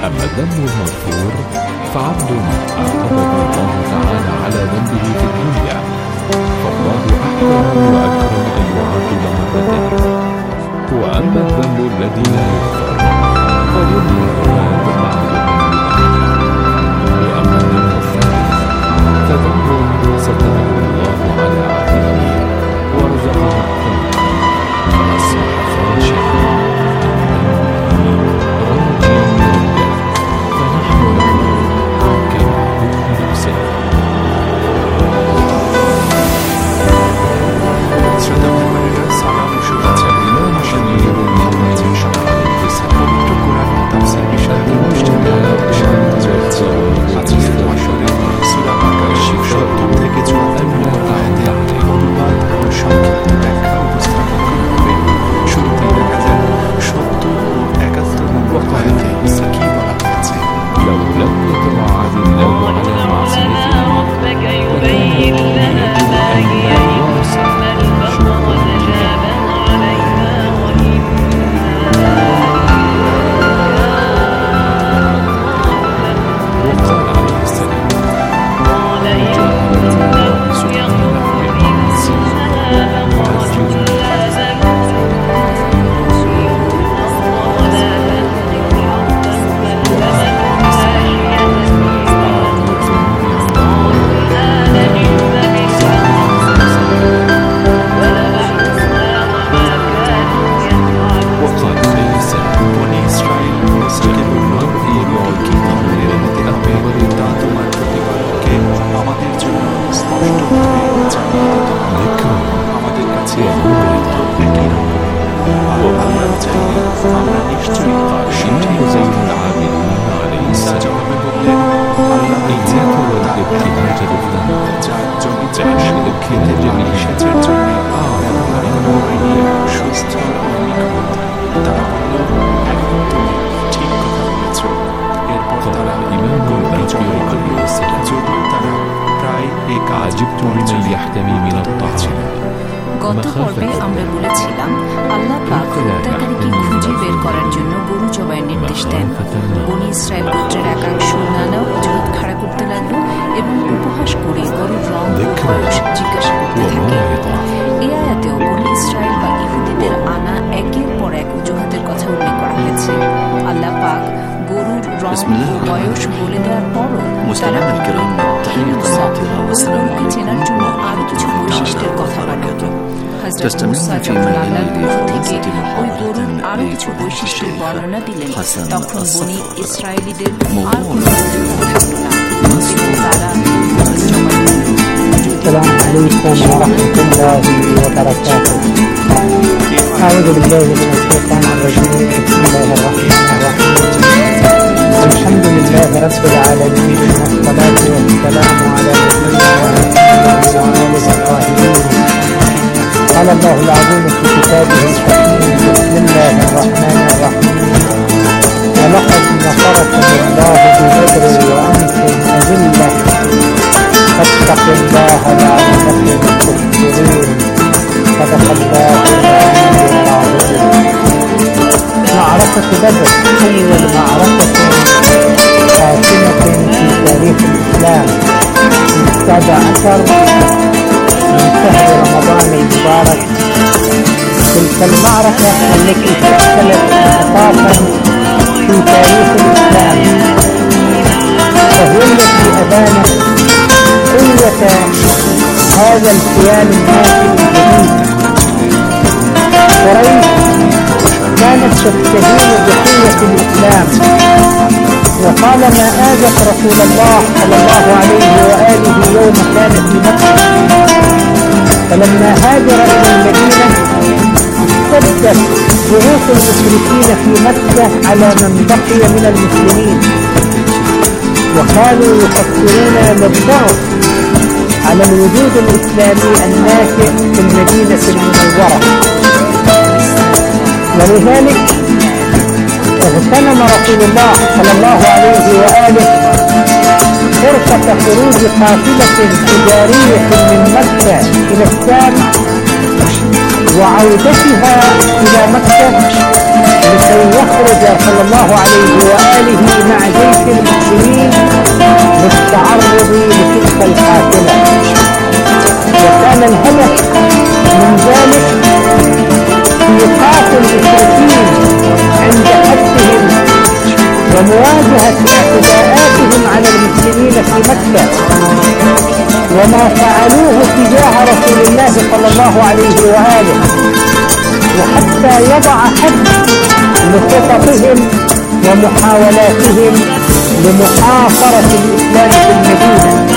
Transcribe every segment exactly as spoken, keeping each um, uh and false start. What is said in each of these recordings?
أما الذنب المغفور فعبد عاقبه الله تعالى على ذنبه في الدنيا، فالله أحكم وأكرم أن يعاقب مرتين. وأما الذنب الذي لا يغفر فيمنع العباد مع ذنوب أهله. وأما الذنب الثالث فذنب ستره الله على عبده ورزقه التوبة فأصبح خاشعا গত পর্বে আমরা বলেছিলাম আল্লাহ পাক হত্যাকারীকে খুঁজে বের করার জন্য গরু জবাইয়ের নির্দেশ দেন। বনী ইসরায়েল গোত্রের একাংশ নানা অজুহাত খাড়া করতে লাগলো এবং উপহাস করে গরুর রং ও বয়স জিজ্ঞাসা করতে থাকে। এই আয়াতেও বনী ইসরায়েল বা ইহুদিদের আনা একের পর এক অজুহাতের কথা উল্লেখ করা হয়েছে। আল্লাহ পাক গরুর রং ও বয়স বলে দেওয়ার পরও তারা গরুকে চেনার জন্য আরো কিছু বৈশিষ্ট্যের কথা বানাত। হযরত মুসা যখন আল্লাহর পক্ষ থেকে ওই গরুর আরো কিছু বৈশিষ্ট্যের বর্ণনা দিলেন, তখন বনী ইসরায়েলীদের আর কোনো থাকল না। তারা السلام عليكم ورحمة الله وبركاته. أعوذ بالله من الشيطان الرجيم. بسم الله الرحمن الرحيم. الحمد لله رب العالمين، والصلاة والسلام على نبينا محمد وعلى آله الطاهرين. قال الله العظيم في كتابه الحكيم: بسم الله الرحمن الرحيم. ولقد نصركم الله ببدر وأنتم أذلة فاتقوا الله لعلكم تشكرون. صدق الله العلي العظيم. معركة بدر أول معركة حاسمة في تاريخ الإسلام في السابع عشر من شهر رمضان المبارك. تلك المعركة التي شكلت انعطافا في تاريخ الإسلام، وهي التي أبانت قوة هذا الكيان الناشئ الجديد. قريش كانت تستهين بقوة الإسلام، وطالما آذت رسول الله صلى الله عليه وآله يوم كان في مكة، فلما هاجر إلى المدينة اشتدت ضغوط المشركين في مكة على من بقي من المسلمين، وكانوا يفكرون للضغط على الوجود الإسلامي الناشئ في المدينة المنورة. ولذلك اغتنم رسول الله صلى الله عليه وآله فرصة خروج قافلة تجارية من مكة إلى الشام وعودتها إلى مكة لكي يخرج صلى الله عليه وآله مع جيش المسلمين للتعرض لتلك القافلة. وكان الهدف من ذلك إيقاف المشركين عند حدهم ومواجهة اعتداءاتهم على المسلمين في مكة وما فعلوه تجاه رسول الله صلى الله عليه وآله، وحتى يضع حد لخططهم ومحاولاتهم لمحاصرة الإسلام في المدينة.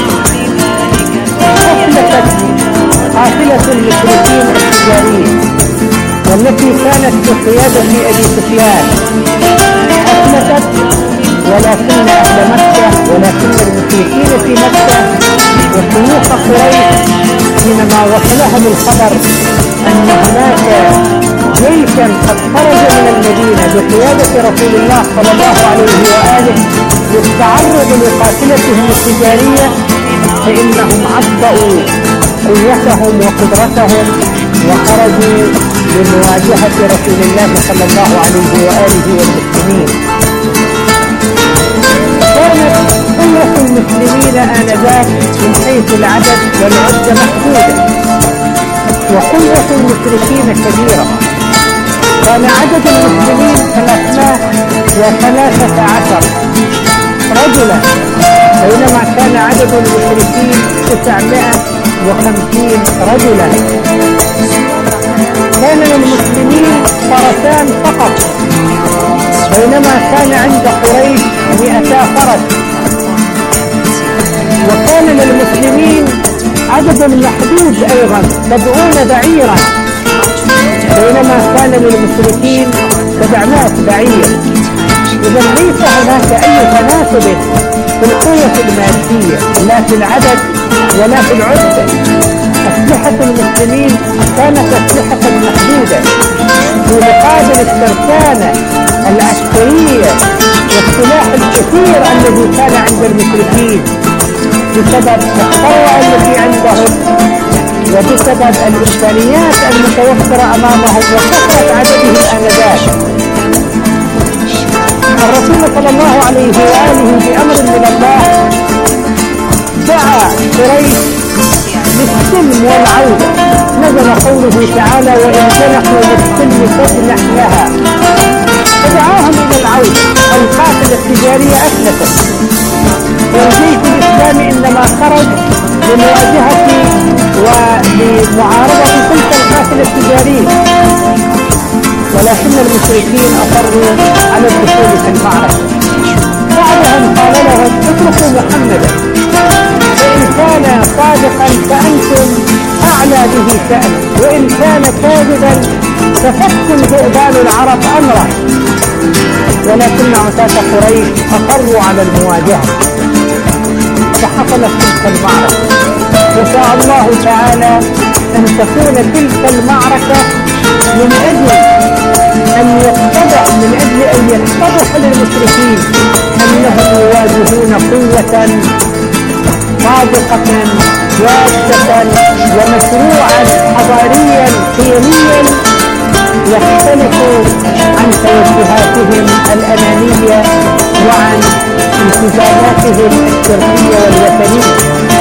أفلتت قافلة المشركين التجارية والتي كانت بقيادة أبي سفيان، أفلتت، ولكن أهل مكة ولكن المشركين في مكة وشيوخ قريش حينما وصلهم الخبر أن هناك جيشا قد خرج من المدينة بقيادة رسول الله صلى الله عليه وآله للتعرض لقافلتهم التجارية، فإنهم عبأوا قوتهم وقدرتهم وخرجوا لمواجهة رسول الله صلى الله عليه وآله والمسلمين. كانت قوة المسلمين آنذاك من حيث العدد والعدة محدودة، وقوة المشركين كبيرة. كان عدد المسلمين ثلاثمائة وثلاثة عشر رجلا، بينما كان عدد المشركين تسعمائة وخمسين رجلا. كان للمسلمين فرسان فقط، بينما كان عند قريش مئتا فرس. وكان للمسلمين عدد محدود أيضا سبعون بعيرا، بينما كان للمشركين سبعمائة بعير. إذا ليس هناك أي تناسب في القوة المادية لا في العدد ولا في العدة. أسلحة المسلمين كانت أسلحة محدودة في مقابل الترسانة العسكرية والسلاح الكثير الذي كان عند المشركين بسبب الثروة التي عندهم وبسبب الإمكانيات المتوفرة أمامهم وكثرة عددهم آنذاك. الرسول صلى الله عليه وآله بأمر من الله دعا قريش للسلم والعودة. نزل قوله تعالى: وإن جنحوا للسلم فاجنح لها. فدعاهم إلى العودة. القافلة التجارية أسلفت، والجيش الإسلامي إنما خرج لمواجهة ولمعارضة تلك القافلة التجارية، ولكن المشركين أصروا على الدخول في المعركة. بعدهم قال لهم: اتركوا محمدا، فإن كان صادقا فأنتم أعلى به شأن، وإن كان كاذبا ففكوا ذئبان العرب أمره. ولكن عتاة قريش أصروا على المواجهة، فحصلت تلك المعركة. وشاء الله تعالى أن تكون تلك المعركة من أجل أن يتضح من أجل أن يتضح للمشركين أنهم يواجهون قوة صادقة جادة ومشروعا حضاريا قيميا يختلف عن توجهاتهم الأنانية وعن التزاماتهم الشرقية والوثنية.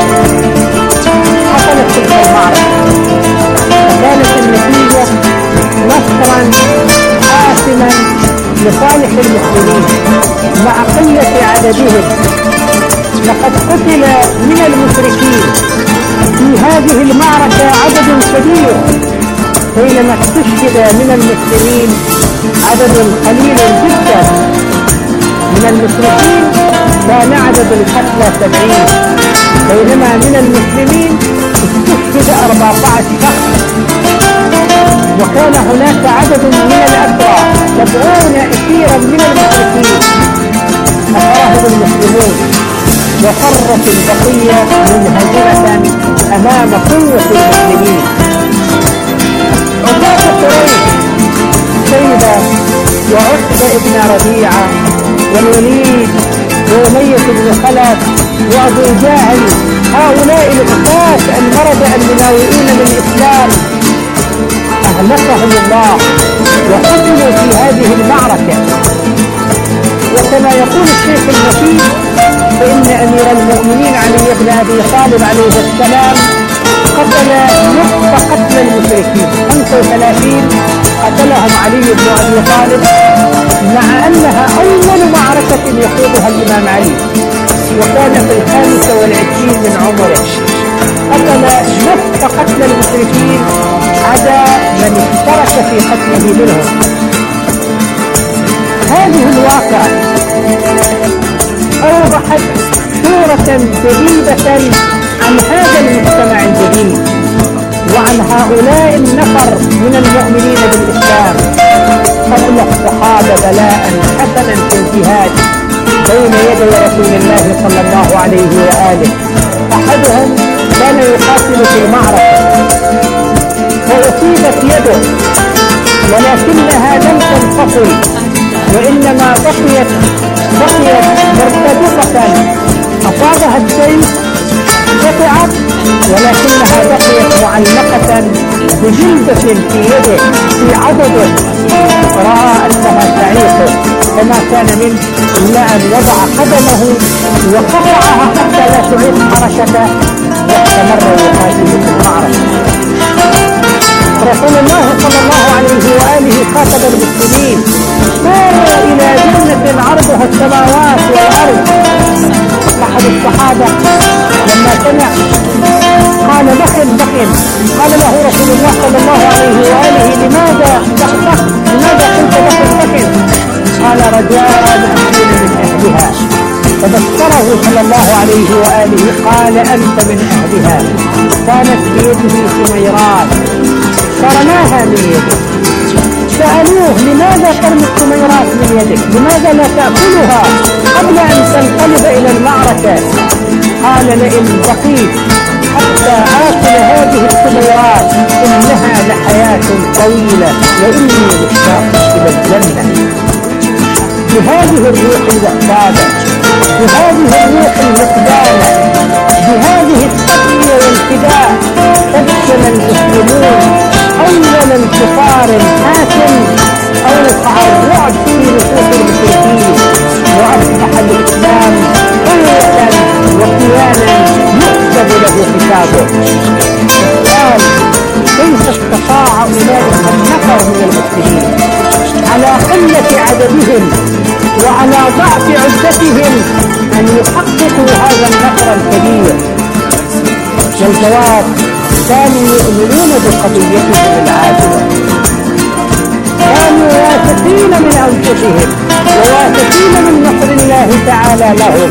حصلت تلك المعركة، فكانت النتيجة نصرا حاسما لصالح المسلمين مع قلة عددهم. لقد قتل من المشركين في هذه المعركة عدد كبير، بينما استشهد من المسلمين عدد قليل جدا. من المشركين كان عدد القتلى سبعين، بينما من المسلمين استشهد أربعة عشر شخص. وكان هناك عدد من الأسرى سبعون أسيرا من المشركين أسرهم المسلمون، وفرت البقية منهزمة أمام قوة المسلمين. عتاة قريش شيبة وعتبة ابن ربيعة والوليد وأمية بن خلف وأبو جهل، هؤلاء العتاة المردة المناوئين للإسلام أهلكهم الله وقتلوا في هذه المعركة. وكما يقول الشيخ المفيد فإن أمير المؤمنين علي بن أبي طالب عليه السلام قتل نصف قتل المشركين، خمسة وثلاثين قتلهم علي بن أبي طالب، مع أنها أول معركة يخوضها الإمام علي، وكان في الخامسة والعشرين من عمره. قتل نصف قتل المشركين عدا من اشترك في قتله منهم. هذه الواقعة أوضحت صورة جديدة عن هذا المجتمع الجديد وعن هؤلاء النفر من المؤمنين بالإسلام. قبل الصحابة بلاء حسنا في الجهاد بين يدي رسول الله صلى الله عليه وآله. أحدهم كان يقاتل في المعركة وأصيبت يده ولكنها لم تنفصل، وإنما بقيت بقيت مرتبطة، أصابها السيف قطعت ولكنها بقيت معلقة بجلدة في يده في عضده. رأى أنها تعيقه فما كان منه إلا أن وضع قدمه وقطعها حتى لا تعيق حركته، واستمر يقاتل في المعركة. رسول الله صلى الله عليه وآله خاطب المسلمين: ساروا إلى جنة عرضها السماوات والأرض. أحد الصحابة لما سمع قال: بخل بخل. قال له رسول الله صلى الله عليه وآله: لماذا تخطأ؟ لماذا قلت بخل بخل؟ قال: رجاء أن أكون من أهلها. فبشره صلى الله عليه وآله قال: أنت من أهلها. كانت بيده سميرات فرماها من يده. سألوه: لماذا ترمي السميرات من يدك؟ لماذا لا تأكلها قبل أن تنقلب إلى المعركة؟ قال: لئن بقيت حتى آكل هذه السميرات إنها لحياة طويلة وإني مشتاق إلى الجنة. بهذه الروح الوحدانة، بهذه الروح المقدامة، بهذه التقوية والفداء تبسم المسلمون أول انتصار حاسم أوقع الرعب في نفوس المشركين، وأصبح الإسلام قوة وكيانا يحسب له حسابه. السؤال: كيف استطاع أولئك النفر من المسلمين على قلة عددهم وعلى ضعف عدتهم أن يحققوا هذا النفر الكبير؟ والجواب: كانوا يؤمنون بقضيتهم العادلة، كانوا واثقين من أنفسهم وواثقين من نصر الله تعالى لهم،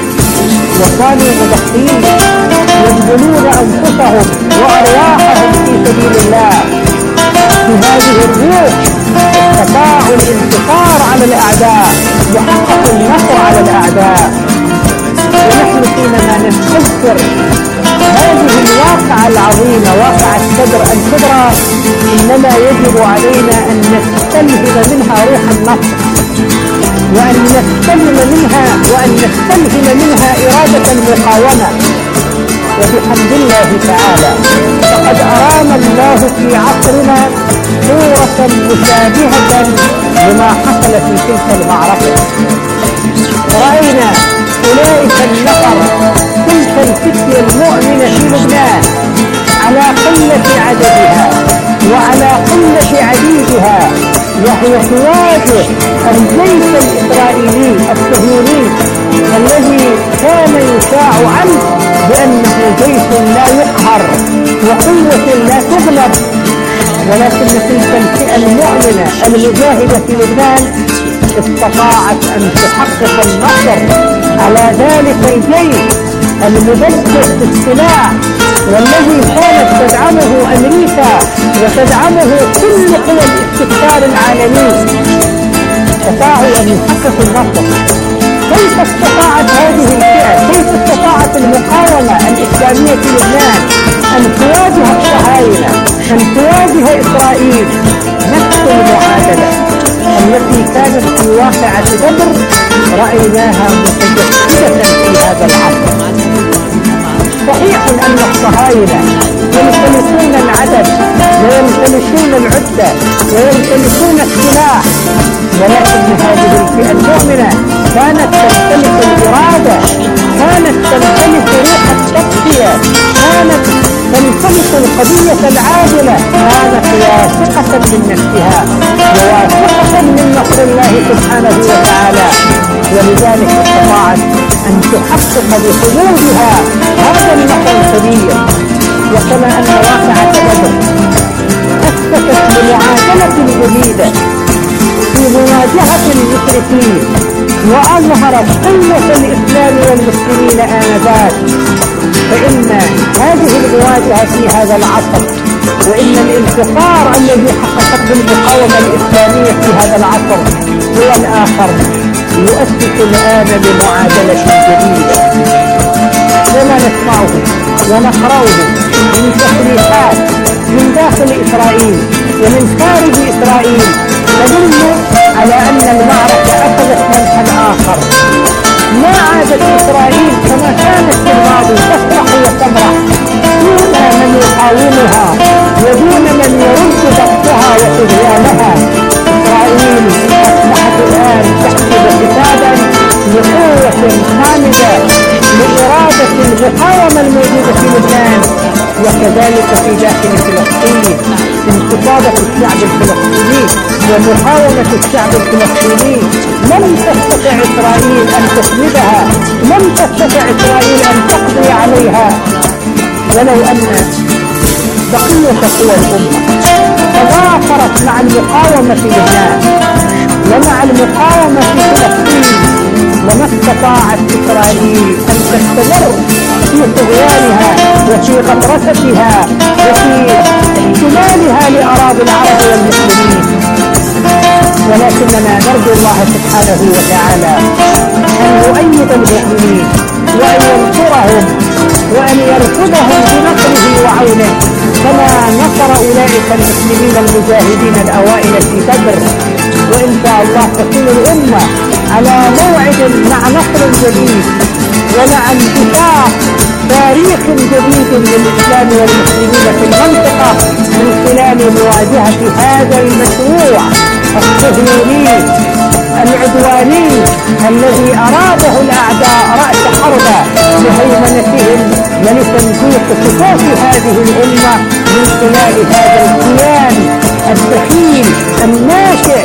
وكانوا مضحين يبذلون أنفسهم وأرواحهم في سبيل الله. بهذه الروح استطاعوا الانتصار على الأعداء وحققوا النصر على الأعداء. ونحن حينما نستذكر هذه الواقعة العظيمة، واقعة بدر الكبرى، إنما يجب علينا أن نستلهم منها روح النصر، وأن نستلهم منها وأن نستلهم منها إرادة المقاومة. وبحمد الله تعالى فقد أرانا الله في عصرنا صورة مشابهة لما حصل في تلك المعركة. رأينا أولئك النفر، تلك الفتية المؤمنة في لبنان، على قلة عددها وعلى قلة عديدها، وهي تواجه الجيش الإسرائيلي الصهيوني الذي كان يشاع عنه بأنه جيش لا يقهر وقوة لا تغلب. ولكن تلك الفئة المؤمنة المجاهدة في لبنان استطاعت أن تحقق النصر على ذلك الجيش المدجج بالسلاح، والذي كانت تدعمه أمريكا وتدعمه كل قوى الاستكبار العالمي. استطاعوا أن يحققوا النصر. كيف استطاعت هذه الفئة، كيف استطاعت المقاومة الإسلامية في لبنان أن تواجه الصهاينة، أن تواجه إسرائيل؟ نفس المعادلة التي كانت في واقعة بدر رأيناها متجسدة في هذا العصر. صحيح أن الصهاينة يمتلكون العدد ويمتلكون العدة ويمتلكون السلاح، ولكن هذه الفئة المؤمنة كانت تمتلك الإرادة، كانت تمتلك روح التضحية، كانت تمتلك القضية العادلة، كانت واثقة من نفسها وواثقة من نصر الله سبحانه وتعالى، ولذلك استطاعت أن تحقق بحدودها هذا النصر الكبير. وكما أن واقعة بدر أسست لمعادلة جديدة في مواجهة المشركين وأظهرت قوة الإسلام والمسلمين آنذاك، فإن هذه المواجهة في هذا العصر وإن الانتصار الذي حققته المقاومة الإسلامية في هذا العصر هو الآخر يؤسس الآن لمعادلة جديدة، وما نسمعه ونقرأه من تصريحات من داخل إسرائيل ومن خارج إسرائيل تدل على أن المعركة أخذت منحا آخر. ما عادت إسرائيل كما كانت في الماضي تفرح وتمرح دون من يقاومها ودون من يرد ضغطها وطغيانها. إسرائيل أصبحت الآن تحسب حسابا لقوة خامدة لإرادة المقاومة الموجودة في لبنان وكذلك في داخل فلسطين. انتفاضة الشعب الفلسطيني ومقاومة الشعب الفلسطيني لم تستطع إسرائيل أن تسندها، لم تستطع إسرائيل أن تقضي عليها، ولو أن بقية قوى الأمة تضافرت مع المقاومة في لبنان ومع المقاومة في فلسطين لما استطاعت إسرائيل أن تستمر في طغيانها وفي غطرستها وفي احتلالها لأراضي العرب والمسلمين. ولكننا نرجو الله سبحانه وتعالى أن يؤيد المؤمنين وأن ينصرهم وأن يرفضهم بنصره وعونه كما نصر أولئك المسلمين المجاهدين الأوائل في بدر. وإن شاء الله تكون الأمة على موعد مع نصر جديد ومع انتشار تاريخ جديد للإسلام والمسلمين في المنطقة من خلال مواجهة هذا المشروع الصهيوني العدواني الذي أراده الأعداء رأس حربة لهيمنتهم ولتمزيق صفوف هذه الأمة من خلال هذا الكيان الدخيل الناشئ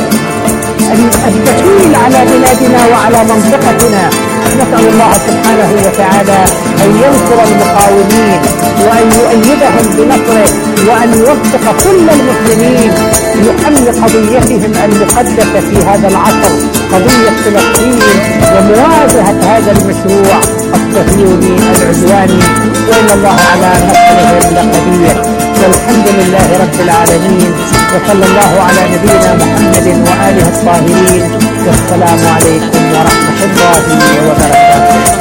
الدخيل على بلادنا وعلى منطقتنا. نسأل الله سبحانه وتعالى أن ينصر المقاومين وأن يؤيدهم بنصره وأن يوفق كل المسلمين لحمل قضيتهم المقدسة في هذا العصر، قضية فلسطين ومواجهة هذا المشروع الصهيوني العدواني. وإن الله على نصره لقدير، والحمد لله رب العالمين، وصلى الله على نبينا محمد وآله الطاهرين، والسلام عليكم ورحمة الله وبركاته.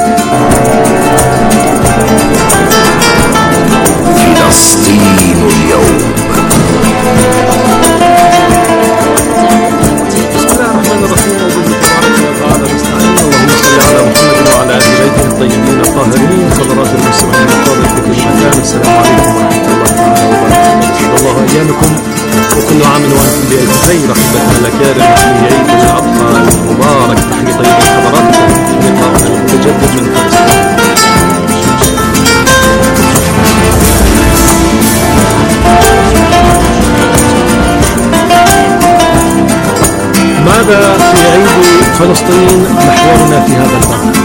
فلسطين اليوم. بسم الله الرحمن الرحيم، وبه تبارك وتعالى نستعين. اللهم صل على محمد وعلى آل بيته الطيبين الطاهرين. حضرات المستمعين الفاضل في كل مكان، السلام عليكم ورحمة الله تعالى وبركاته. أسعد الله أيامكم وكل عام وأنتم بألف خير. أحبتنا الأكارم في عيد الأضحى المبارك، تحية طيبة لحضراتكم في لقائنا المتجدد من فلسطين. ماذا في عيد فلسطين محورنا في هذا الوقت؟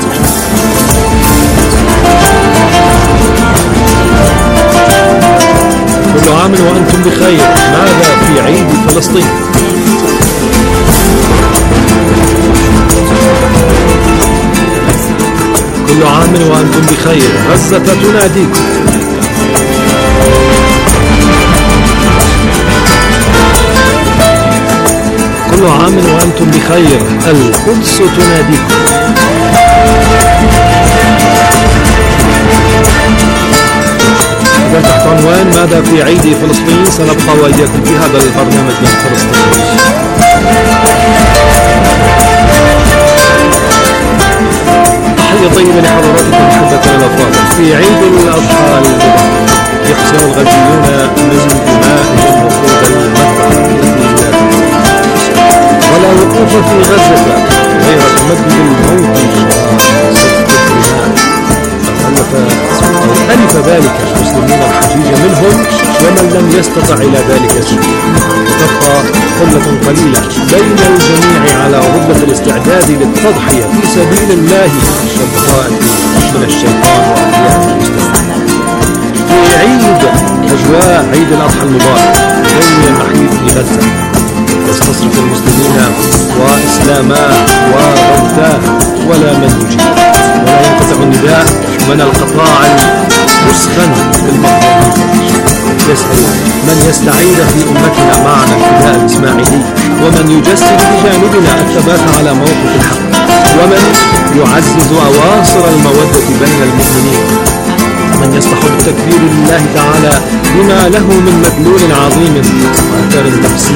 كل عام وأنتم بخير. ماذا في عيد فلسطين؟ كل عام وأنتم بخير. غزة تناديكم. كل عام وأنتم بخير. القدس تناديكم. إذا تحت عنوان ماذا في عيد فلسطين سنبقى وإياكم في هذا البرنامج من فلسطين. تحية طيبة لحضراتكم أحبتنا الأفاضل. في عيد الأضحى يخسر الغزيون من دمائهم وقود المذبح التي لا تنتهي، ولا وقوف في غزة غير تمدد الموت وسفك الدماء. ألف ذلك المسلمين الحجيج منهم ومن لم يستطع إلى ذلك السبيل، وتبقى قلة قليلة بين الجميع على رتبة الاستعداد للتضحية في سبيل الله والبراءة من الشيطان وأولياء المستقيم. في عيد أجواء عيد الأضحى المبارك يوم النحيف في غزة يستصرخ المسلمين وإسلاماه وغوثاه ولا من يجيب، ولا ينقطع النداء من القطاع المسخن بالمظلومين. يسأل من يستعيد في أمتنا معنى الفداء الإسماعيلي، ومن يجسد بجانبنا الثبات على موقف الحق، ومن يعزز أواصر المودة بين المؤمنين، من يستحب تكبير الله تعالى بما له من مدلول عظيم وأثر نفسي.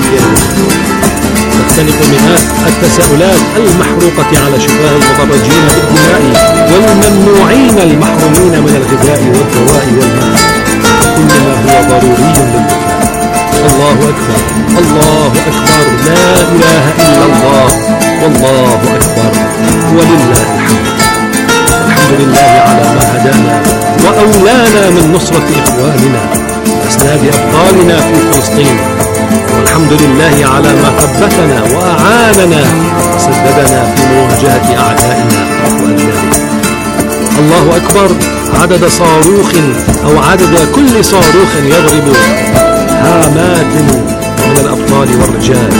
تختلف مئات التساؤلات المحروقة على شفاه المضرجين بالدماء والممنوعين المحرومين من الغذاء والدواء والماء، كل ما هو ضروري للبكاء. الله أكبر، الله أكبر، لا إله إلا الله، والله أكبر ولله الحمد. الحمد لله على ما هدانا وأولانا من نصرة إخواننا وأسناد أبطالنا في فلسطين، والحمد لله على ما ثبتنا وأعاننا وسددنا في مواجهة أعدائنا وأجدادنا. الله أكبر عدد صاروخ أو عدد كل صاروخ يضرب هامات من الأبطال والرجال،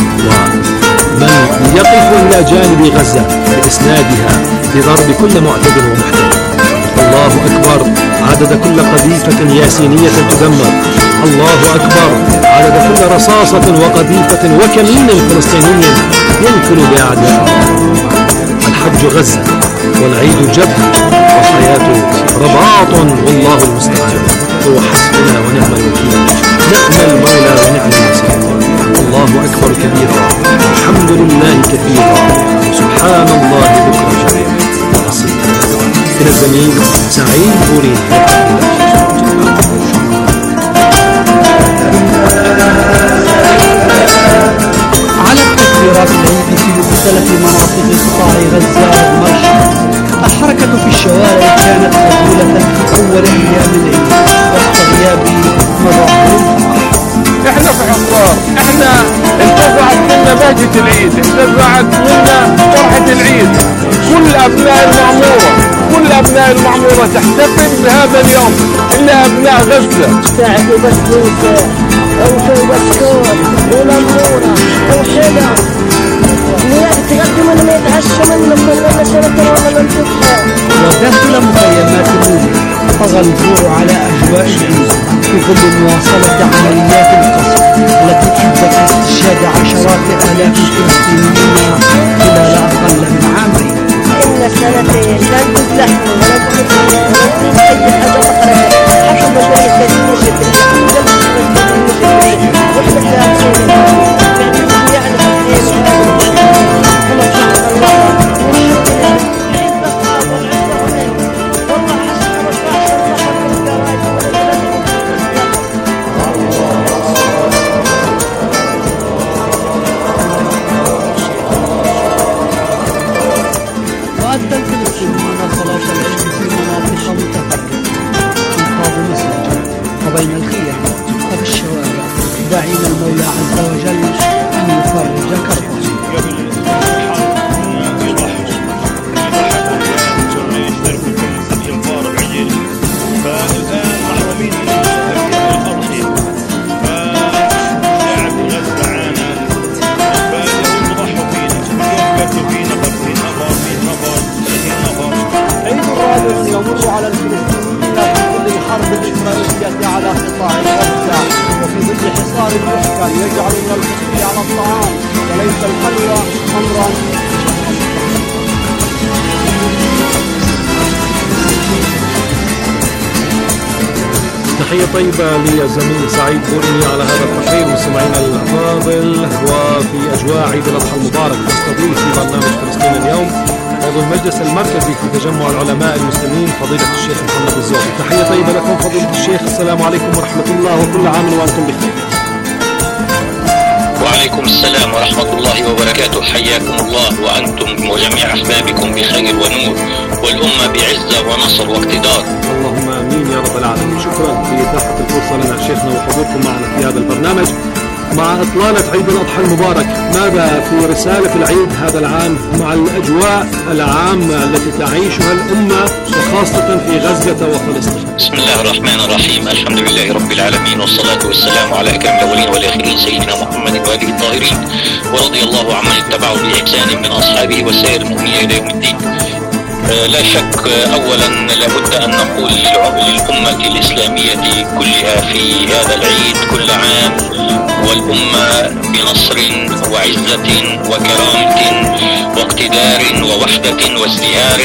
ومن يقف إلى جانب غزة بإسنادها بضرب كل معتد ومحتل. الله أكبر عدد كل قذيفة ياسينية تدمر. الله أكبر عدد كل رصاصة وقذيفة وكمين فلسطيني ينكل بأعدائه. الحج غزة والعيد جبهة والحياة رباط، والله المستعان، هو حسبنا ونعم الوكيل، نعم المولى ونعم النصير. الله أكبر كبيرا، الحمد لله كثيرا، سبحان الله بكرة وأصيلا. إلى الزميل سعيد بوري. على التكبيرات التي في مختلف مناطق قطاع غزة والمرشد، الحركة في الشوارع كانت خجولة في أول أيام العيد وسط غياب مظاهر الفرح. احنا في حصار، احنا انتزعت منا بهجة العيد، انتزعت منا فرحة العيد. كل أبناء المعمورة كل أبناء المعمورة تحتفل بهذا اليوم إلا أبناء غزة. ساعدوا بسبوسة وشو بسكوت ولمونة وحلم، اللي يتقدم اللي ما يتعشى منه كلنا سنة ولا ننتفها. وداخل مخيمات المولد طغى الجوع على أجواء العيد في ظل مواصلة عمليات القصف التي أدت لاستشهاد عشرات آلاف الفلسطينيين خلال أقل من عامين. إن سنتين لا نجيب لحم ولا نجيب ولا نجيب أي حاجة مخرجة، حسب ما الكريم يجب الكريم وإحنا ثلاثين يعني خمسين كما شاء الله. وأدى الفلسطينيون صلاة العيد في مناطق متفرقة إنقاذ مسجد وبين الخيام وفي الشوارع، داعين المولى عز وجل أن يفرج كربهم. يمر على الفلسطينيين في ظل الحرب الإسرائيلية على قطاع غزة وفي ظل حصار المحكم يجعل من الحصول على الطعام وليس الحلوى أمرا. تحية طيبة للزميل سعيد بوري على هذا التقرير. مستمعينا الأفاضل، وفي أجواء عيد الأضحى المبارك نستضيف في برنامج فلسطين اليوم عضو المجلس المتحدث المركزي في تجمع العلماء المسلمين فضيلة الشيخ محمد الزوبي. تحية طيبة لكم فضيلة الشيخ، السلام عليكم ورحمة الله، وكل عام وأنتم بخير. وعليكم السلام ورحمة الله وبركاته، حياكم الله وأنتم وجميع أحبابكم بخير ونور، والأمة بعزة ونصر واقتدار. اللهم آمين يا رب العالمين. شكرا في إتاحة الفرصة لنا شيخنا وحضوركم معنا في هذا البرنامج مع إطلالة عيد الأضحى المبارك. ماذا في رسالة العيد هذا العام مع الأجواء العامة التي تعيشها الأمة وخاصة في غزة وفلسطين؟ بسم الله الرحمن الرحيم، الحمد لله رب العالمين، والصلاة والسلام على أكرم الأولين والآخرين سيدنا محمد وآله الطاهرين، ورضي الله عمن اتبعوا بإحسان من أصحابه وسائر المؤمنين إلى يوم الدين. لا شك أولا لابد أن نقول للأمة الإسلامية كلها في هذا العيد كل عام والأمة بنصر وعزة وكرامة واقتدار ووحدة وازدهار.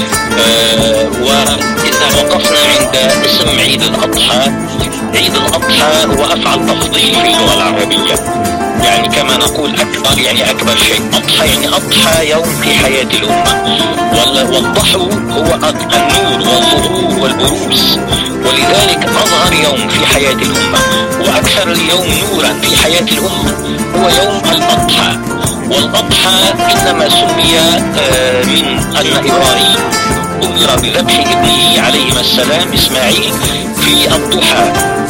وإذا وقفنا عند اسم عيد الأضحى، عيد الأضحى هو أفعل تفضيل في اللغة العربية، يعني كما نقول أكبر يعني أكبر شيء، أضحى يعني أضحى يوم في حياة الأمة، والضحو هو النور والظهور والبروز، ولذلك أظهر يوم في حياة الأمة وأكثر اليوم نورا في حياة الأمة هو يوم الأضحى. والأضحى إنما سمي من أن إبراهيم أمر بذبح ابنه عليهما السلام إسماعيل في الضحى،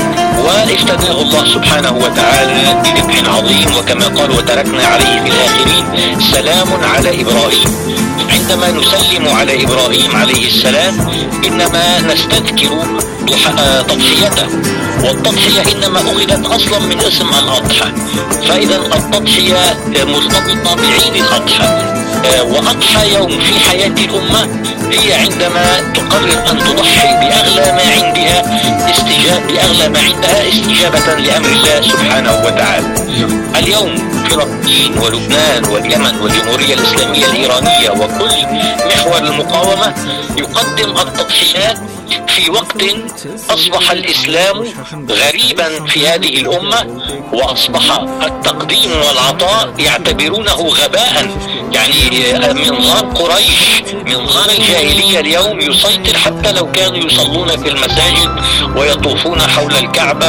وافتداه الله سبحانه وتعالى بذبح عظيم، وكما قال وتركنا عليه في الآخرين سلام على إبراهيم. عندما نسلم على إبراهيم عليه السلام إنما نستذكر تضحيته، والتضحية إنما أخذت أصلا من اسم الأضحى، فإذا التضحية مرتبطة بعيد الأضحى. وأضحى يوم في حياة الأمة هي عندما تقرر أن تضحي بأغلى ما عندها استجابة بأغلى ما عندها استجابة لأمر الله سبحانه وتعالى. اليوم فلسطين ولبنان واليمن والجمهورية الإسلامية الإيرانية وكل محور المقاومة يقدم التضحيات في وقت أصبح الإسلام غريبا في هذه الأمة، وأصبح التقديم والعطاء يعتبرونه غباء. يعني منظار قريش، منظار الجاهلية اليوم يسيطر، حتى لو كانوا يصلون في المساجد ويطوفون حول الكعبة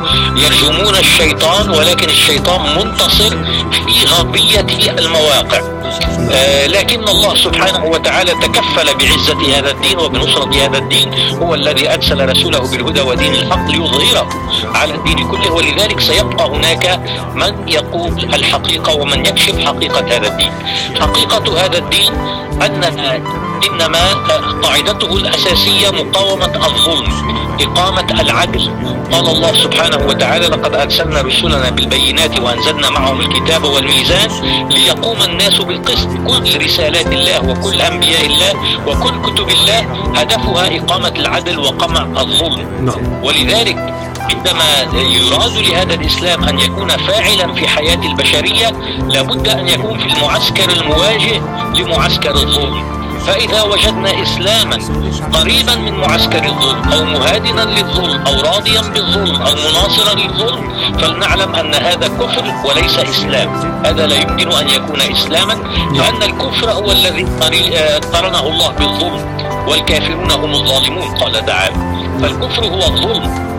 ويرجمون الشيطان، ولكن الشيطان منتصر في غربية المواقع. آه لكن الله سبحانه وتعالى تكفل بعزة هذا الدين وبنصرة هذا الدين، هو الذي أرسل رسوله بالهدى ودين الحق ليظهره على الدين كله، ولذلك سيبقى هناك من يقول الحقيقة ومن يكشف حقيقة هذا الدين. حقيقة هذا الدين أننا إنما قاعدته الأساسية مقاومة الظلم، إقامة العدل. قال الله سبحانه وتعالى لقد أرسلنا رسلنا بالبينات وأنزلنا معهم الكتاب والميزان ليقوم الناس بالقسط. كل رسالات الله وكل أنبياء الله وكل كتب الله هدفها إقامة العدل وقمع الظلم. ولذلك عندما يراد لهذا الإسلام أن يكون فاعلا في حياة البشرية لابد أن يكون في المعسكر المواجه لمعسكر الظلم. فإذا وجدنا إسلاما قريبا من معسكر الظلم أو مهادنا للظلم أو راضيا بالظلم أو مناصرا للظلم فلنعلم أن هذا كفر وليس إسلام. هذا لا يمكن أن يكون إسلاما، لأن الكفر هو الذي قرنه الله بالظلم، والكافرون هم الظالمون قال تعالى، فالكفر هو الظلم.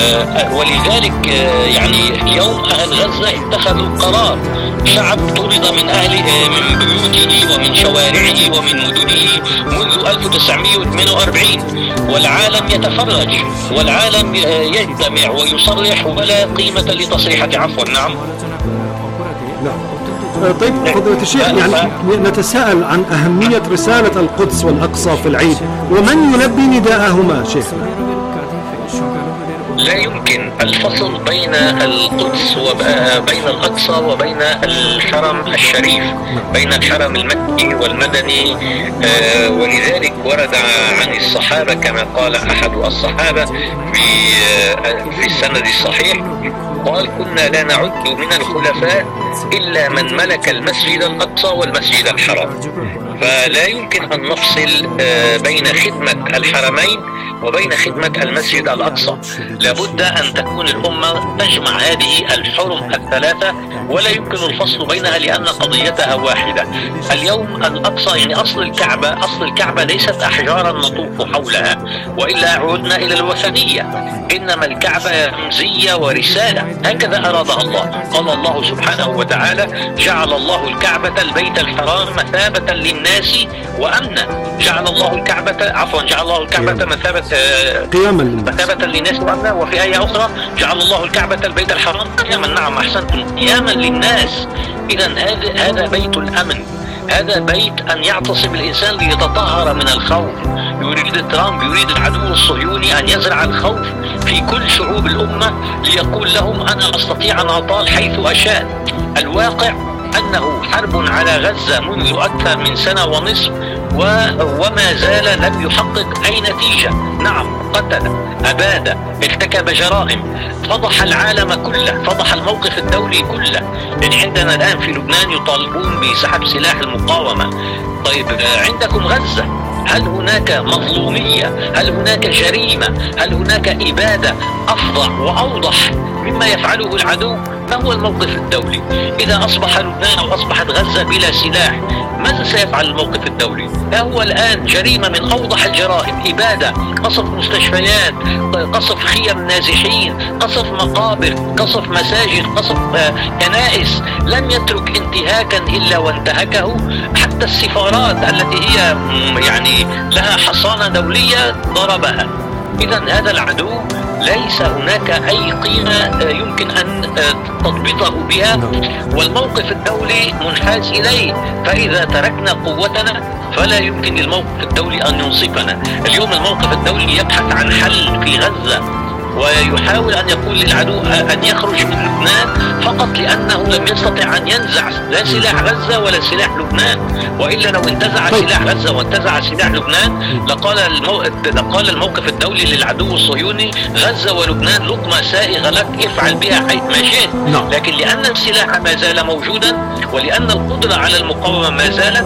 آه ولذلك آه يعني اليوم أهل غزة اتخذوا قرار، شعب طرد من أهل آه من بيوته ومن شوارعه ومن مدنه منذ ألف وتسعمائة وثمانية وأربعين، والعالم يتفرج والعالم آه يجتمع ويصرح ولا قيمة لتصريحة. عفوا نعم طيب فضيلة الشيخ، يعني نتساءل عن أهمية رسالة القدس والأقصى في العيد، ومن يلبي نداءهما شيخنا؟ لا يمكن الفصل بين القدس وبين الأقصى وبين الحرم الشريف، بين الحرم المكي والمدني. آه ولذلك ورد عن الصحابة كما قال أحد الصحابة في آه في السند الصحيح، قال كنا لا نعد من الخلفاء إلا من ملك المسجد الأقصى والمسجد الحرام. فلا يمكن أن نفصل بين خدمة الحرمين وبين خدمة المسجد الأقصى. لابد أن تكون الأمة تجمع هذه الحرم الثلاثة ولا يمكن الفصل بينها لأن قضيتها واحدة. اليوم الأقصى يعني أصل الكعبة، أصل الكعبة ليست أحجارا نطوف حولها وإلا عودنا إلى الوثنية، إنما الكعبة رمزية ورسالة، هكذا أرادها الله. قال الله سبحانه وتعالى: جعل الله الكعبة البيت الحرام مثابة للناس وأمنا. جعل الله الكعبة عفوا جعل الله الكعبة مثابة قياما للناس مثابة للناس وأمنا، وفي آية أخرى جعل الله الكعبة البيت الحرام قياما. نعم أحسنتم، قياما للناس. إذا هذا هذا بيت الأمن، هذا بيت أن يعتصم الإنسان ليتطهر من الخوف. يريد ترامب، يريد العدو الصهيوني أن يزرع الخوف في كل شعوب الأمة ليقول لهم أنا أستطيع أن أطال حيث أشاء. الواقع أنه حرب على غزة منذ أكثر من سنة ونصف و... وما زال لم يحقق أي نتيجة. نعم، قتل، أباد، ارتكب جرائم، فضح العالم كله، فضح الموقف الدولي كله. يعني عندنا الآن في لبنان يطالبون بسحب سلاح المقاومة. طيب عندكم غزة، هل هناك مظلومية؟ هل هناك جريمة؟ هل هناك إبادة أفظع وأوضح مما يفعله العدو؟ ما هو الموقف الدولي؟ إذا أصبح لبنان أو أصبحت غزة بلا سلاح، ماذا سيفعل الموقف الدولي؟ ها هو الآن جريمة من أوضح الجرائم، إبادة، قصف مستشفيات، قصف خيم نازحين، قصف مقابر، قصف مساجد، قصف كنائس. لم يترك انتهاكا إلا وانتهكه، حتى السفارات التي هي يعني لها حصانة دولية ضربها. إذا هذا العدو ليس هناك أي قيمة يمكن أن تضبطه بها، والموقف الدولي منحاز إليه. فإذا تركنا قوتنا فلا يمكن للموقف الدولي أن ينصفنا. اليوم الموقف الدولي يبحث عن حل في غزة ويحاول أن يقول للعدو أن يخرج من لبنان فقط لأنه لم يستطع أن ينزع لا سلاح غزة ولا سلاح لبنان. وإلا لو انتزع سلاح غزة وانتزع سلاح لبنان لقال المو... لقال الموقف الدولي للعدو الصهيوني: غزة ولبنان لقمة سائغة لك، افعل بها حيث ما شئت. لكن لأن السلاح ما زال موجودا ولأن القدرة على المقاومة ما زالت،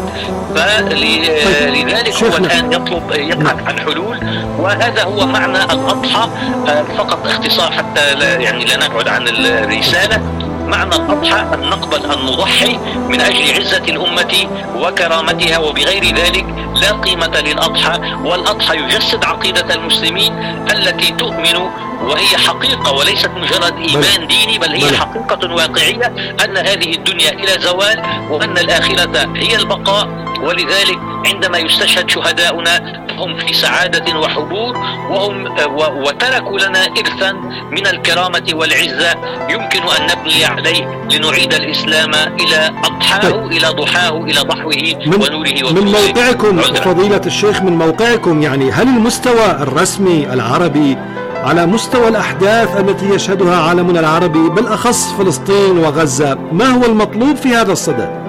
فلذلك هو الآن يطلب يبحث عن حلول. وهذا هو معنى الأضحى. فقط اختصار حتى لا يعني لا نبعد عن الرسالة. معنى الأضحى أن نقبل أن نضحي من أجل عزة الأمة وكرامتها، وبغير ذلك لا قيمة للأضحى. والأضحى يجسد عقيدة المسلمين التي تؤمن، وهي حقيقة وليست مجرد إيمان ديني، بل هي حقيقة واقعية، أن هذه الدنيا إلى زوال وأن الآخرة هي البقاء. ولذلك عندما يستشهد شهداؤنا هم في سعادة وحبور، وهم وتركوا لنا إرثا من الكرامة والعزة يمكن أن نبني عليه لنعيد الإسلام إلى أضحاه، إلى ضحاه، إلى ضحوه ونوره وفوزه. من موقعكم فضيلة الشيخ، من موقعكم يعني هل المستوى الرسمي العربي على مستوى الأحداث التي يشهدها عالمنا العربي بالأخص فلسطين وغزة، ما هو المطلوب في هذا الصدد؟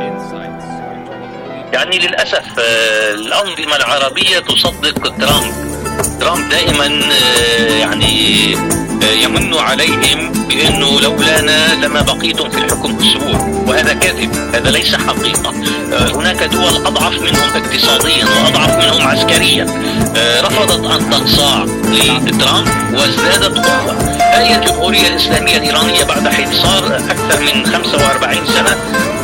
يعني للأسف الأنظمة العربية تصدق ترامب. ترامب دائما يعني يمن عليهم بأنه لولانا لما بقيتم في الحكم أسبوع، وهذا كذب، هذا ليس حقيقة. هناك دول أضعف منهم اقتصاديا وأضعف منهم عسكريا رفضت أن تنصاع لترامب وازدادت قوة. هذه الجمهورية الإسلامية الإيرانية بعد حصار أكثر من خمسة وأربعين سنة،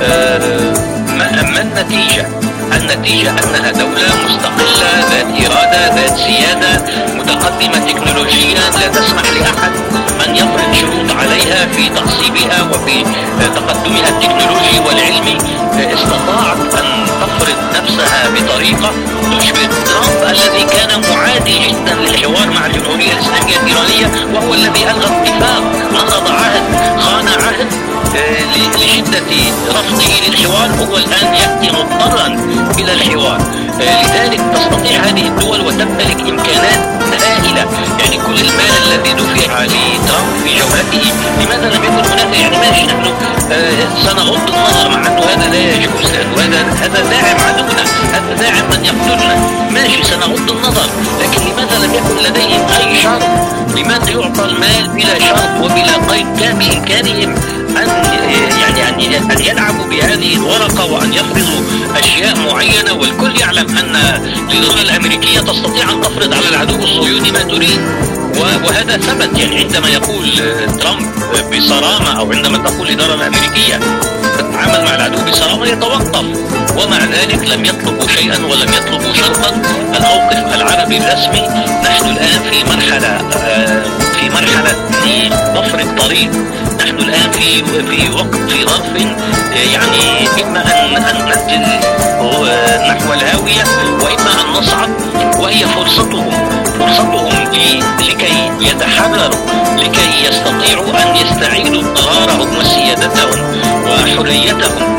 ما النتيجة؟ النتيجة أنها دولة مستقلة ذات إرادة ذات سيادة متقدمة تكنولوجيا، لا تسمح لأحد أن يفرض شروط عليها في تخصيبها وفي تقدمها التكنولوجي والعلمي. استطاعت أن تفرض نفسها بطريقة تشبه ترامب الذي كان معادي جدا للحوار مع الجمهورية الإسلامية الإيرانية، وهو الذي ألغى اتفاق، نقض عهد، خان عهد لشدة رفضه للحوار. هو الآن يأتي مضطرا إلى الحوار. لذلك تستطيع هذه الدول وتمتلك إمكانات هائلة. يعني كل المال الذي دفع لترامب في جولته، لماذا لم يكن هناك؟ يعني ماشي نحن سنغض النظر مع أنه هذا لا يجوز، لأنه هذا هذا داعم عدونا، هذا داعم من يقتلنا. ما ماشي سنغض النظر، لكن لماذا لم يكن لديهم أي شرط؟ لماذا يعطى المال بلا شرط وبلا قيد؟ كان بإمكانهم أن يعني أن يلعبوا بهذه الورقة وأن يفرضوا أشياء معينة، والكل يعلم أن الإدارة الأمريكية تستطيع أن تفرض على العدو الصهيوني ما تريد، وهذا ثبت. يعني عندما يقول ترامب بصرامة أو عندما تقول الإدارة الأمريكية تتعامل مع العدو بصرامة يتوقف، ومع ذلك لم يطلبوا شيئا ولم يطلبوا شرطا. الموقف العربي الرسمي نحن الآن في مرحلة في مرحلة مفرق طريق. نحن الآن في في وقت في ظرف يعني إما أن أن ننزل نحو الهاوية وإما أن نصعد، وهي فرصتهم فرصتهم لكي يتحرروا، لكي يستطيعوا أن يستعيدوا قرارهم وسيادتهم وحريتهم.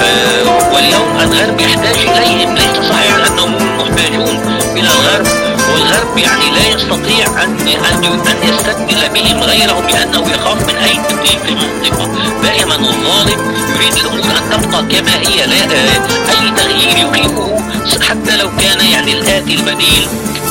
واليوم الغرب يحتاج إليهم. ليس صحيح أنهم محتاجون إلى الغرب، والغرب يعني لا يستطيع أن أن يستبدل بهم غيرهم، لأنه يخاف من أي تبديل في المنطقة. دائما الظالم يريد الأمور أن تبقى كما هي، لا أي تغيير يخيفه حتى لو كان يعني الآتي البديل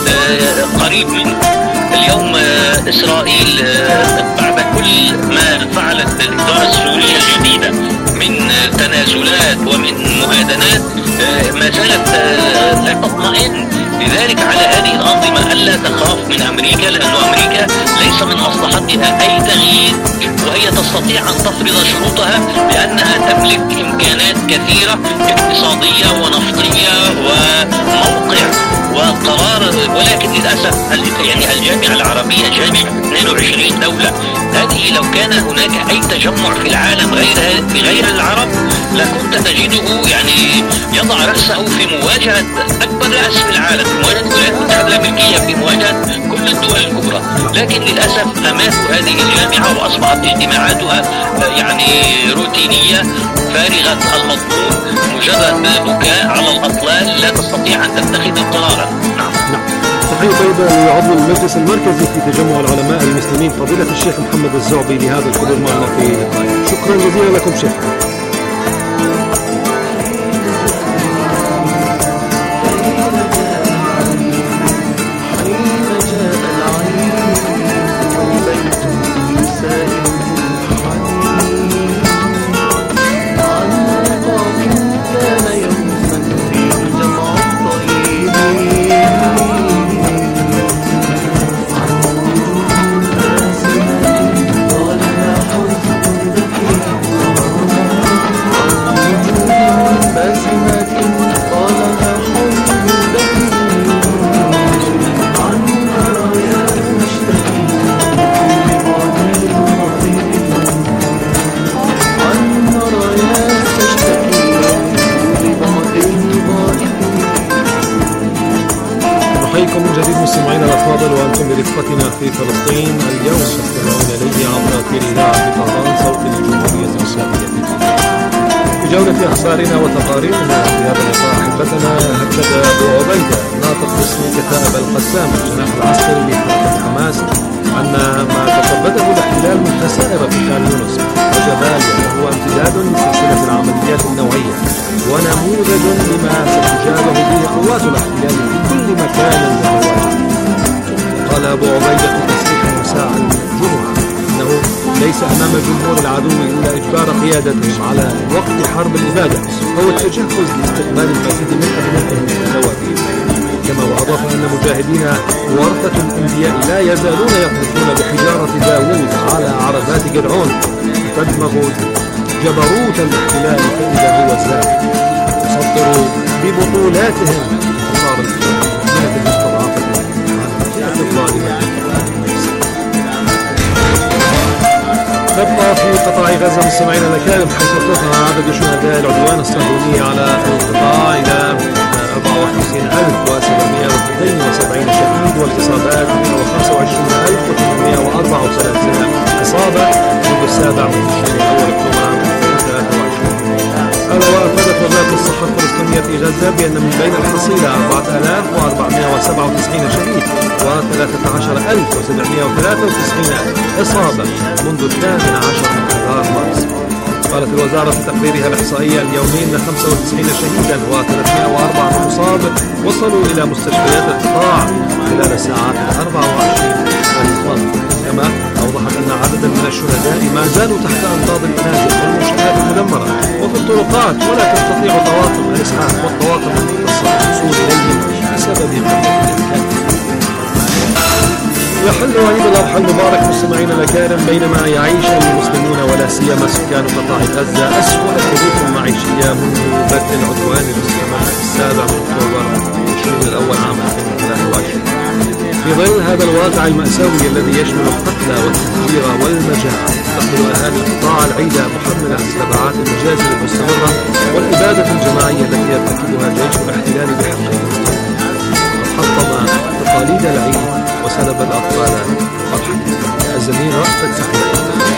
قريب منه. اليوم إسرائيل بعد كل ما فعلت الإدارة السورية الجديدة من تنازلات ومن مهادنات ما زالت لا تطمئن. لذلك على هذه الأنظمة ألا تخاف من أمريكا، لأن أمريكا ليس من مصلحتها أي تغيير، وهي تستطيع أن تفرض شروطها لأنها تملك إمكانات كثيرة اقتصادية ونفطية وموقع وقرار. ولكن للأسف يعني الجامعة العربية جامعة اثنين وعشرين دولة، هذه لو كان هناك أي تجمع في العالم غير بغير العرب لكنت تجده يعني يضع رأسه في مواجهة أكبر رأس في العالم، في مواجهة الولايات المتحدة الأمريكية، في مواجهة كل الدول الكبرى. لكن للأسف أماتوا هذه الجامعة وأصبحت اجتماعاتها يعني روتينية فارغة المضمون، مجرد بكاء على الأطلال، لا تستطيع أن تتخذ قرارا. نعم. نعم. تحية طيبة لعضو المجلس المركزي في تجمع العلماء المسلمين فضيلة الشيخ محمد الزعبي لهذا الحضور معنا في لقائنا. شكرا جزيلا لكم شيخ. برفقتنا في فلسطين اليوم تستمعون إليه عبر أثير إذاعة طهران صوت الجمهورية الإسلامية. في جولة أخبارنا وتقاريرنا في هذا اللقاء أحبتنا هدد أبو عبيدة ناطق باسم كتائب القسام الجناح العسكري لحركة حماس أن ما تكبده الاحتلال من خسائر في خان يونس وجباليا هو امتداد لسلسلة العمليات النوعية ونموذج لما ستجابه به قوات الاحتلال في كل مكان ومواجهة. قال أبو عبيدة في تصريح مساء الجمعة أنه ليس أمام جمهور العدو إلا إجبار قيادتهم على وقت حرب الإبادة أو التجهز لاستقبال المزيد من أبنائهم الثوابين. كما وأضاف أن مجاهدين ورثة الأنبياء لا يزالون يقذفون بحجارة داوود على عربات جدعون تدمغ جبروت الاحتلال فإذا هو زاد. يسطر ببطولاتهم انتصار الفئات المستضعفة نبقى في قطاع غزة مستمعينا الأكارم، حيث ارتفع عدد شهداء العدوان الصهيوني على القطاع إلى أربعة وخمسين ألف وسبعمائة واثنين وسبعين شهيد والإصابات مئة وخمسة وعشرين ألف وثمانمائة وأربعة وثلاثين إصابة منذ السابع من تشرين الأول أكتوبر عام ألفين وثلاثة وعشرين. هذا وأفادت وزارة الصحة الفلسطينية في غزة بأن من بين الحصيلة أربعة آلاف وأربعمائة وسبعة وتسعين شهيد وثلاثة عشر ألف وسبعمائة وثلاثة وتسعين إصابة منذ الثامن عشر من آذار مارس. قالت الوزارة في تقريرها الإحصائية اليومي أن خمسة وتسعين شهيدا وثلاثمائة وأربعة مصاب وصلوا إلى مستشفيات القطاع خلال الساعات الأربع وعشرين الماضية. كما أوضحت أن عددا من الشهداء ما زالوا تحت أنقاض المنازل والمنشآت المدمرة وفي الطرقات، ولا تستطيع طواقم الإسعاف والطواقم المختصة الوصول إليهم بسبب قلة الإمكان. يحل عيد الأضحى المبارك مستمعينا الأكارم بينما يعيش المسلمون ولا سيما سكان قطاع غزة أسوأ الظروف المعيشية منذ بدء العدوان المستمر في السابع من أكتوبر تشرين الأول عام ألفين وثلاثة وعشرين. في ظل هذا الواقع المأساوي الذي يشمل القتل والتفجير والمجاعة، تقبل أهالي القطاع العيد محملة تبعات المجازر المستمرة والإبادة الجماعية التي يرتكبها جيش الاحتلال بحقهم. حطم تقاليد العيد وسلب الأطفال فرحتهم. الزميل رأفت سحيل.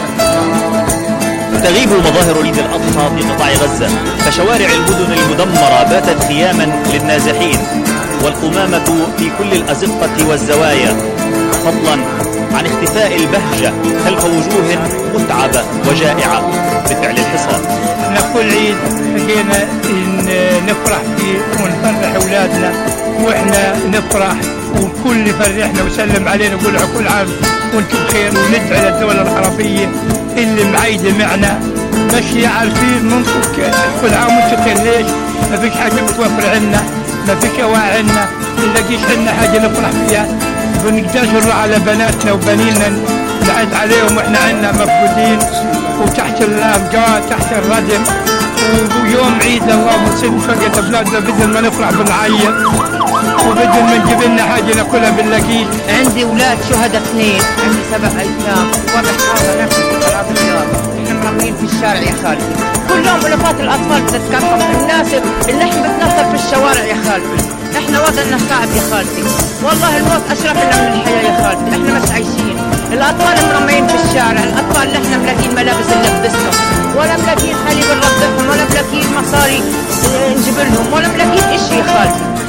تغيب مظاهر عيد الأضحى في قطاع غزة، فشوارع المدن المدمرة باتت خياما للنازحين، والقمامة في كل الأزقة والزوايا، فضلا عن اختفاء البهجة خلف وجوه متعبة وجائعة بفعل الحصار. احنا كل عيد حقينا نفرح فيه ونفرح أولادنا، وإحنا نفرح والكل يفرحنا ويسلم علينا ويقول كل عام وانتم بخير، وندعي للدولة العربية اللي معيدة معنا ماشي عارفين منطق كل عام وانتم بخير. ليش؟ ما فيش حاجة بتوفر عنا، ما فيش أواعي عنا، ما نلاقيش عنا حاجة نفرح فيها، ونقدر على بناتنا وبنينا نعد عليهم واحنا عنا مفقودين وتحت الأرجاء تحت الردم، ويوم عيد اللهم صل فقط بلادنا بدل ما نفرح بنعيط وبدل ما نجيب لنا حاجه ناكلها بنلاقيه. عندي اولاد شهداء اثنين، عندي سبع ايتام، وضع حالة نفس الخراب الدار، احنا مرميين في الشارع يا خالتي، كل يوم الافات الاطفال بتتكرم، الناس اللي احنا بتنطر في الشوارع يا خالتي، احنا وضعنا صعب يا خالتي، والله الموت اشرف لنا من الحياه يا خالتي، احنا مش عايشين، الاطفال مرميين في الشارع، الاطفال اللي احنا ملاقيين ملابس نلبسهم، ولا ملاقيين حليب نرضعهم، ولا ملاقيين مصاري نجيب لهم، ولا ملاقيين اشي يا خالتي.